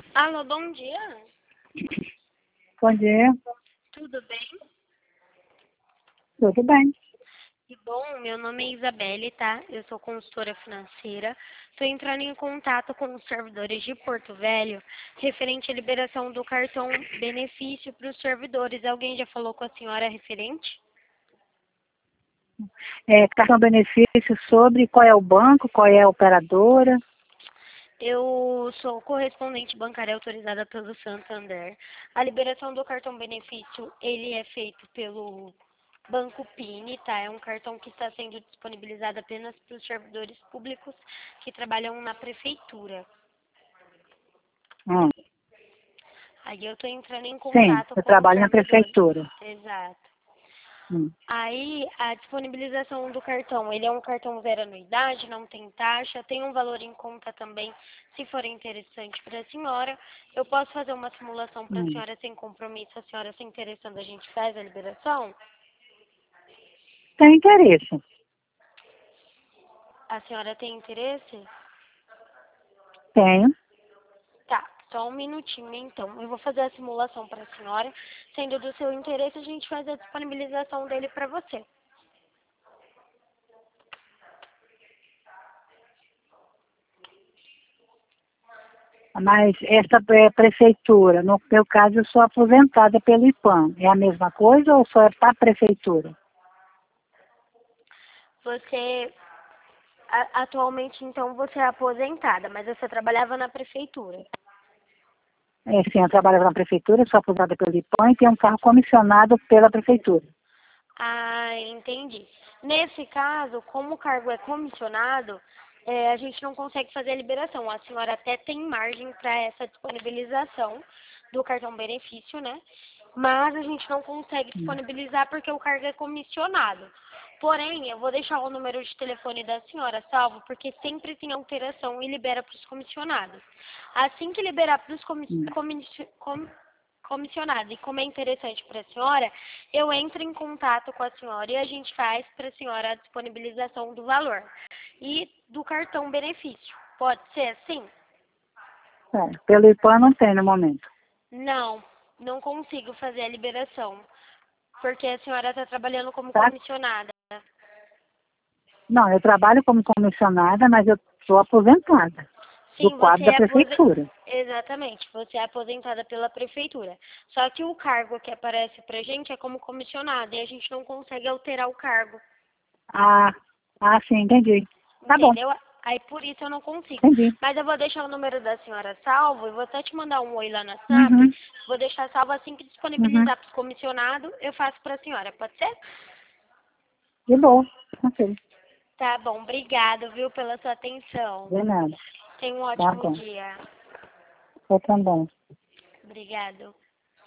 Alô, bom dia. Bom dia, Tudo bem? tudo bem? Que bom, meu nome é Isabelle, tá? Eu sou consultora financeira. Estou entrando em contato com os servidores de Porto Velho, referente à liberação do cartão benefício para os servidores. Alguém já falou com a senhora referente? Cartão benefício sobre qual é o banco, qual é a operadora. Eu sou correspondente bancária autorizada pelo Santander. A liberação do cartão benefício, ele é feito pelo Banco Pini, tá? É um cartão que está sendo disponibilizado apenas para os servidores públicos que trabalham na prefeitura. Hum, Aí eu estou entrando em sim, contato eu com os trabalho na servidores. prefeitura. Exato. Hum, Aí, a disponibilização do cartão, ele é um cartão zero anuidade, não tem taxa, tem um valor em conta também, se for interessante para a senhora. Eu posso fazer uma simulação para a hum. senhora sem compromisso, a senhora se interessando, a gente faz a liberação? Tem interesse? A senhora tem interesse? Tenho. Tá, só um minutinho então. Eu vou fazer a simulação para a senhora. Sendo do seu interesse, a gente faz a disponibilização dele para você. Mas essa prefeitura, no meu caso, eu sou aposentada pelo IPAM. É a mesma coisa ou só é para a prefeitura? Você, atualmente, então, você é aposentada, mas você trabalhava na prefeitura. Sim, eu trabalho na prefeitura, sou aposentada pelo IPAM e tenho um carro comissionado pela prefeitura. Ah, entendi. Nesse caso, como o cargo é comissionado, a gente não consegue fazer a liberação. A senhora até tem margem para essa disponibilização do cartão benefício, né? Mas a gente não consegue Hum, disponibilizar porque o cargo é comissionado. Porém, eu vou deixar o número de telefone da senhora salvo, porque sempre tem alteração e libera para os comissionados. Assim que liberar para os hum. comissionado, e como é interessante para a senhora, eu entro em contato com a senhora e a gente faz para a senhora a disponibilização do valor e do cartão benefício. Pode ser assim? Pelo IPAM não tem no momento. Não, não consigo fazer a liberação, porque a senhora está trabalhando como Tá? comissionada. Não, eu trabalho como comissionada, mas eu sou aposentada do Sim, você quadro da é prefeitura. Exatamente, você é aposentada pela prefeitura. Só que o cargo que aparece pra gente é como comissionada e a gente não consegue alterar o cargo. Ah, sim, entendi. Tá bom, Entendeu? Aí por isso eu não consigo. entendi. Mas eu vou deixar o número da senhora salvo e vou até te mandar um oi lá no WhatsApp. Uhum, Vou deixar salvo assim que uhum. disponibilizar para os comissionados, eu faço para a senhora. Pode ser? De boa, ok. Tá bom, obrigado, viu, pela sua atenção. De nada. Tenha um Tá ótimo bom. dia. Eu também. Obrigado.